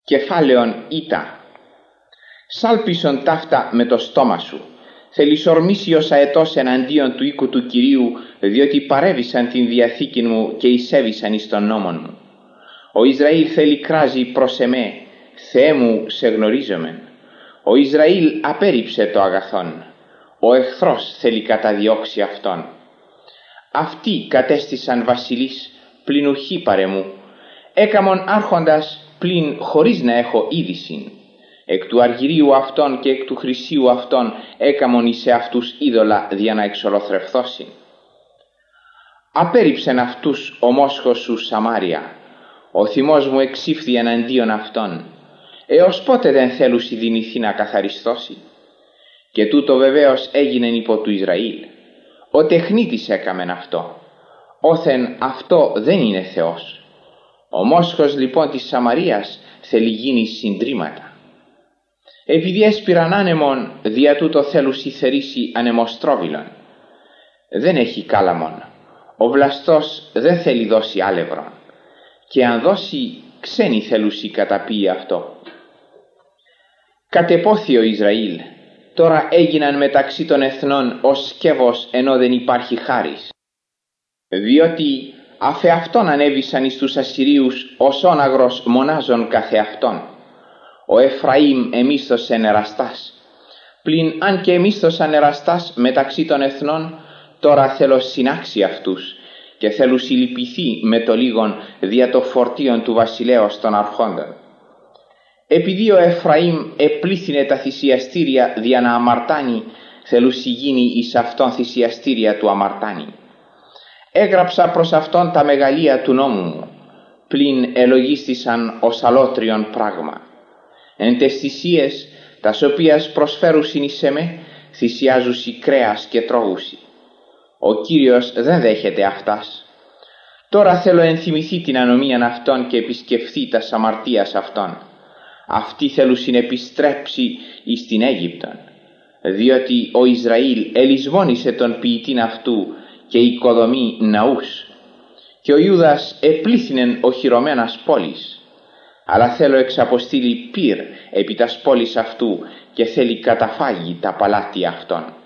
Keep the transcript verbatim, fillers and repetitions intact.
Κεφάλαιον Ήτα. Σάλπισον ταύτα με το στόμα σου. Θελισορμήσει ως αετός εναντίον του οίκου του Κυρίου, διότι παρέβησαν την διαθήκη μου και εισέβησαν εις τον νόμον μου. Ο Ισραήλ θέλει κράζει προς εμέ, Θεέ μου σε γνωρίζομεν. Ο Ισραήλ απέρριψε το αγαθόν, ο εχθρός θέλει καταδιώξει αυτόν. Αυτοί κατέστησαν βασιλείς, πλην ουχή παρεμού, έκαμον άρχοντας, πλην χωρίς να έχω είδησιν. Εκ του αργυρίου αυτών και εκ του χρυσίου αυτών έκαμον εις εαυτούς είδωλα δια να εξολοθρευθώσιν. Απέρριψεν αυτούς ο μόσχος σου Σαμάρια, ο θυμός μου εξήφθη εναντίον αυτών. Έως πότε δεν θέλουσι δυνηθεί να καθαριστώσει? Και τούτο βεβαίως έγινεν υπό του Ισραήλ. Ο τεχνίτης έκαμεν αυτό. Όθεν αυτό δεν είναι Θεός. Ο μόσχος λοιπόν της Σαμαρίας θέλει γίνει συντρίμματα. Επειδή έσπηραν άνεμον, δια τούτο θέλουσι θερήσει ανεμοστρόβιλον. Δεν έχει κάλαμον. Ο βλαστός δεν θέλει δώσει άλευρον. Και αν δώσει, ξένοι θέλουσι καταπίει αυτό. Κατεπόθη ο Ισραήλ. Τώρα έγιναν μεταξύ των εθνών ως σκεύος, ενώ δεν υπάρχει χάρις. Διότι αφεαυτόν ανέβησαν εις τους Ασσυρίους ως όναγρος μονάζων καθεαυτόν. Ο Εφραήμ εμίσθωσεν εραστάς. Πλην αν και εμίσθωσαν εραστάς μεταξύ των εθνών, τώρα θέλω συνάξει αυτούς και θέλουν συλληπιθεί με το λίγον δια το φορτίον του βασιλέως των αρχόντων. Επειδή ο Εφραήμ επλήθυνε τα θυσιαστήρια δια να αμαρτάνει, θέλουσι γίνει εις αυτόν θυσιαστήρια του αμαρτάνει. Έγραψα προς αυτόν τα μεγαλεία του νόμου μου, πλην ελογίστησαν ως αλότριον πράγμα. Εν τες θυσίες, τας οποίας προσφέρουσιν εις εμέ, θυσιάζουσι κρέας και τρώγουσι. Ο Κύριος δεν δέχεται αυτάς. Τώρα θέλω ενθυμηθεί την ανομίαν αυτών και επισκεφθεί τας αμαρτίας αυτών. Αυτοί θέλουσιν επιστρέψει εις την Αίγυπτον, διότι ο Ισραήλ ελισμόνισε τον ποιητήν αυτού και οικοδομεί ναούς. Και ο Ιούδας επλήθυνεν οχυρωμένας πόλης. Αλλά θέλω εξαποστείλει πυρ επί τας πόλης αυτού και θέλει καταφάγει τα παλάτια αυτών.